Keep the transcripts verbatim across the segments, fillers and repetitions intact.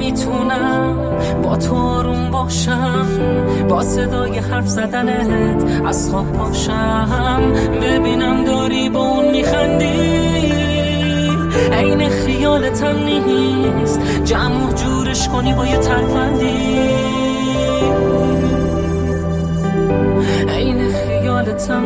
نمیتونم با تو آروم باشم، با صدای حرف زدنت از خواب باشم، ببینم داری با اون میخندی، عین خیالتم نیست، جمع و جورش کنی با یه ترفندی، عین خیالتم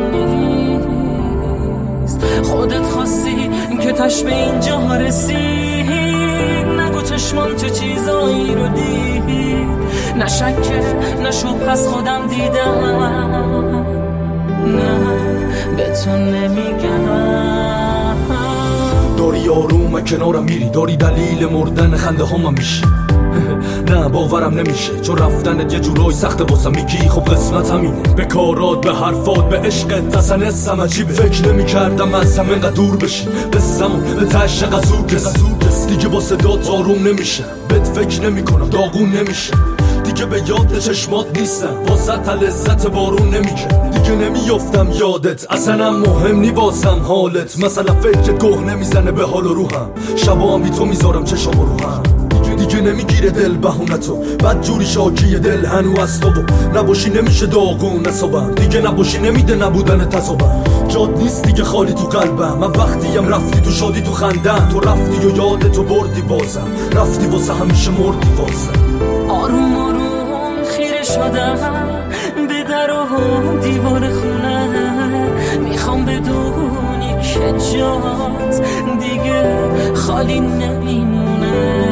نیست، خودت خواستی که تش به اینجا رسید، نگو چشمان چه چیزایی رو دید، نه شکه نه شب از خودم دیدم، نه به تو نمیگم. داری آروم کنارم میری، داری دلیل مردن خنده هامم میشی، نه باورم نمیشه چون رفتنت یه جورای سخته واسم، میگی خب قسمت همینه، به کارات به حرفات به عشقت اصلا حسم عجیبه، فکر نمیکردم از هم اینقدر دور بشی، قصه‌مون به تش قزوکس دیگه با صدات آروم نمیشه، بهت فکر نمیکنم داغون نمیشه، دیگه به یاد چشمات نیستم واسه لذت بارون نمیشه، دیگه نمیافتم یادت اصلا مهم نی واسم حالت، مثلا فکر گوه نمیزنه به حال و روحم، شبا هم بی تو میذارم چشم رو هم، دیگه نمیگیره دل بهونتو، بد جوری شاکی دل هنو از تو و نباشی نمیشه داغون نصابم، دیگه نباشی نمیده نبودن تصابم، جاد نیست دیگه خالی تو قلبم، من وقتیم رفتی تو شادی تو خندم، تو رفتی و یادتو بردی بازم، رفتی واسه همیشه مردی واسم. آروم آروم خیره شدم به در و دیوار خونه، میخوام بدونی که جات دیگه خالی نمیمونه،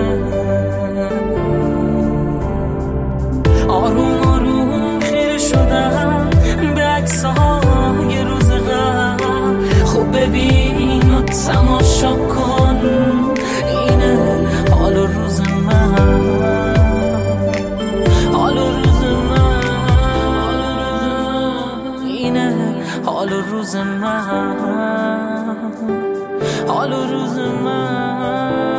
آروم آروم خیره شدم به عکس‌های روز قبل، خوب ببین و تماشا کن اینه حال و روز من، حال و روز من، اینه حال و روز من، حال و روز من.